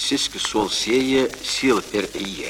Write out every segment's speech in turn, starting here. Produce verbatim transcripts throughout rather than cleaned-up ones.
Сиск солсее сил пер'ие.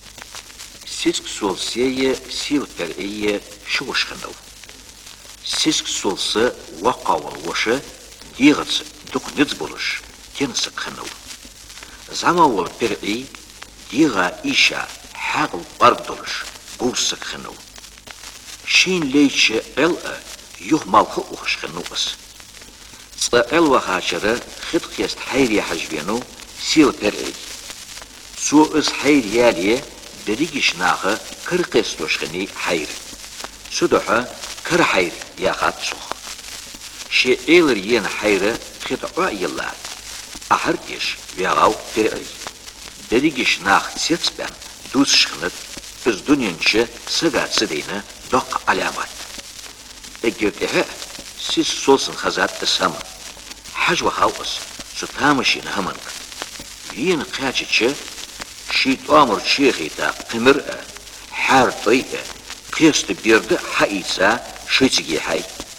Сиск солсее сил пер'ие шушханов. Сиск солсы вақауыл ошы диғыц дұқныц болыш тенсік ханов. Замауыл пер'и диға иша хағыл бардылыш гурсық ханов. Шин лейче эл'ы юхмалқы ұқыш хануыз. Ца эл'ва хачыры хитқест хайри хажбену сил пер'и. Су из хайрiyaliye dergiş nağı kırqes doşğini hayr. Suduha kır hayr yaqat suq. Şe elir yen hayrı xit'a yıllar. Ahır geş yağav per'i. Dergiş nağı setsben dus şğınıt iz dünyençe sıgatsı deyni doq alamat. Egirdehe siz solsun xazat ısam. Hacva havuz su tamışın hamank. Yen qaçıçı شيت أمر شيخي تا قمر حار طيئة قيست بيرد حقيسا شيتجي حي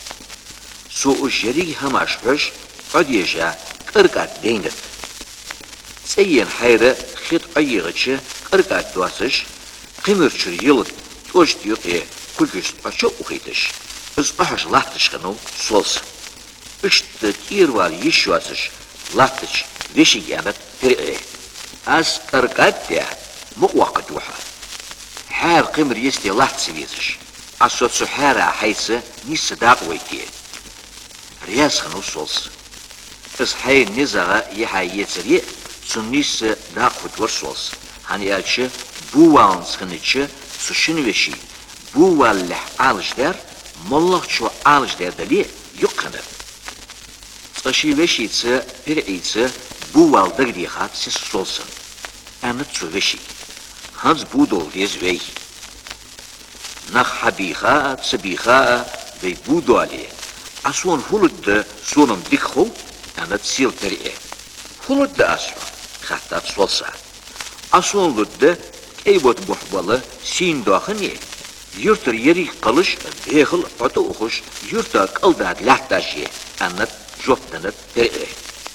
سوء الجريق هماش حش قد يجا قرقات دينت سيين حيرة خيط أيغتش قرقات دواسش قمر شر يلد توش ديوقية كل جست أشو أخيتش إز أحش لاحتش خنو سولس اشت تير والي يشواسش لاحتش ويشي جامت فرقه از قرقات ده مقوقت وحا حار قمر يستي لاحت سويزش أصوت سحارة حيث نيس داق ويتي رياس خنو سولس از حي نزاغا يحا يتري سن نيس داق ودور سولس هنيالش بووانس خنيتش سوشنوشي بووال لح آلش در ملغ شو آلش در دلي يقنر ساشي وشيتس برعيتس بووال دغدي خات سيس سولسن أنا تسويشي هنز بودول يزوي نخ حبيخا سبيخا بي بودولي أسوان هلد سونم ديخو أنا تسيل برئي هلد أسوان خطات سولسا أسوان لد كيبوت بحبالة سين داخني يرتر يري قلش بيخل عطو أخش يرتر قلداد لحتاشي أنا جوفتنت برئي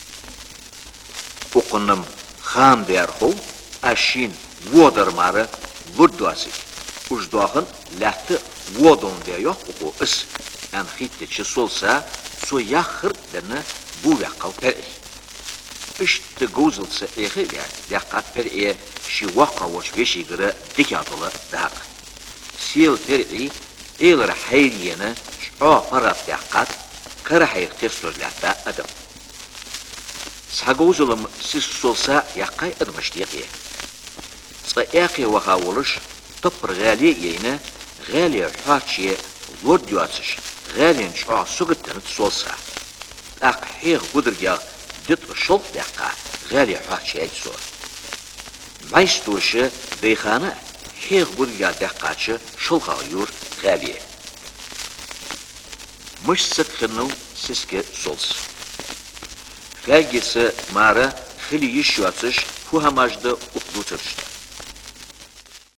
Okunum ham derhol aşin vodarmarı vurduasik. Ujdağın lahti vodon der yok o is. An hitte solsa so yaxır dene bu vaqal per. İşte gozulsa ehe ya yaqat per e şi vaqa voş beşi gıra dikatılı daq. Sil per e eler hayriyene şo parat yaqat kara hayr testorlata adam. سحقوزلم سيس سولسا يقاي ادمشتيقي صياقي وخاولش طبر غالي يينا غالي حاتشي لورد يواتش غالي نشعا سوغتنت سولسا اق حيغ قدرجا دتر شلط دقا غالي حاتشي اجسو مايستوش بيخانا حيغ قدرجا دقاتش شلقا يور غالي مش سكخنو سيسكي سولس Felgesi mara xili yişuatsış hu hamajda uqduturşt.